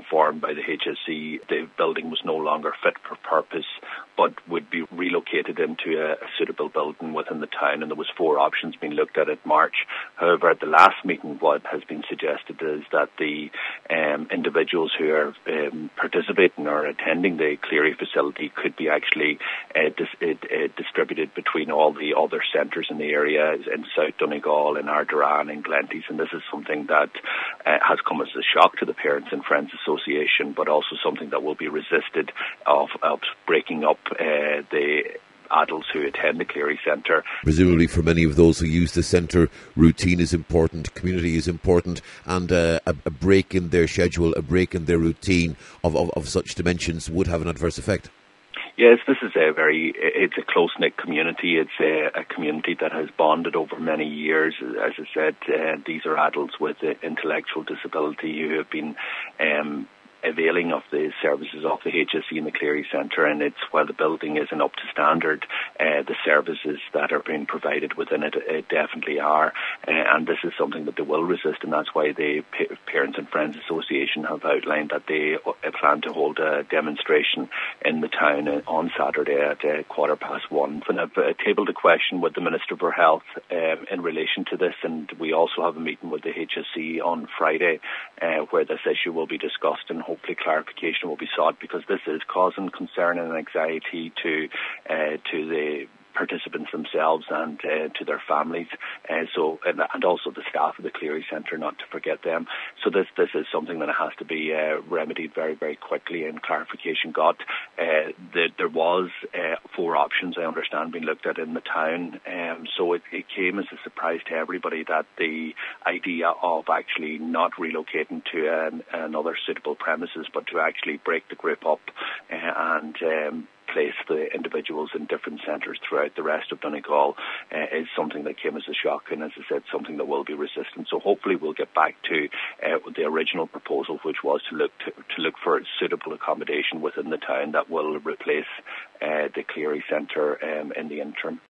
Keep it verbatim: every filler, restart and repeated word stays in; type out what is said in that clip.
informed by the H S E the building was no longer fit for purpose, but would be relocated into a, a suitable building within the town, and there was four options being looked at in March. However, at the last meeting, what has been suggested is that the um, individuals who are um, participating or attending the Cleary facility could be actually uh, dis- uh, distributed between all the other centres in the area, in South Donegal, in Ardoran, in Glenties, and this is something that uh, has come as a shock to the Parents and Friends Association, but also something that will be resisted of, of breaking up uh, the adults who attend the Cleary Centre. Presumably for many of those who use the centre, routine is important, community is important, and uh, a, a break in their schedule, a break in their routine of, of, of such dimensions would have an adverse effect. Yes, this is a very, it's a close-knit community. It's a, a community that has bonded over many years. As I said, uh, these are adults with uh, intellectual disability who have been um, availing of the services of the H S E and the Cleary Centre, and it's while the building isn't up to standard, uh, the services that are being provided within it, it definitely are, uh, and this is something that they will resist, and that's why the P- Parents and Friends Association have outlined that they uh, plan to hold a demonstration in the town uh, on Saturday at uh, quarter past one. And I've uh, tabled a question with the Minister for Health um, in relation to this, and we also have a meeting with the H S E on Friday uh, where this issue will be discussed, and hopefully clarification will be sought, because this is causing concern and anxiety to uh, to the participants themselves and uh, to their families, uh, so and, and also the staff of the Cleary Centre, not to forget them. So this this is something that has to be uh, remedied very, very quickly, and clarification got. Uh, the, there was uh, four options, I understand, being looked at in the town, um, so it, it came as a surprise to everybody that the idea of actually not relocating to an, another suitable premises, but to actually break the group up uh, and um, place the individuals in different centres throughout the rest of Donegal uh, is something that came as a shock, and as I said, something that will be resistant. So hopefully we'll get back to uh, the original proposal, which was to look to, to look for suitable accommodation within the town that will replace uh, the Cleary Centre um, in the interim.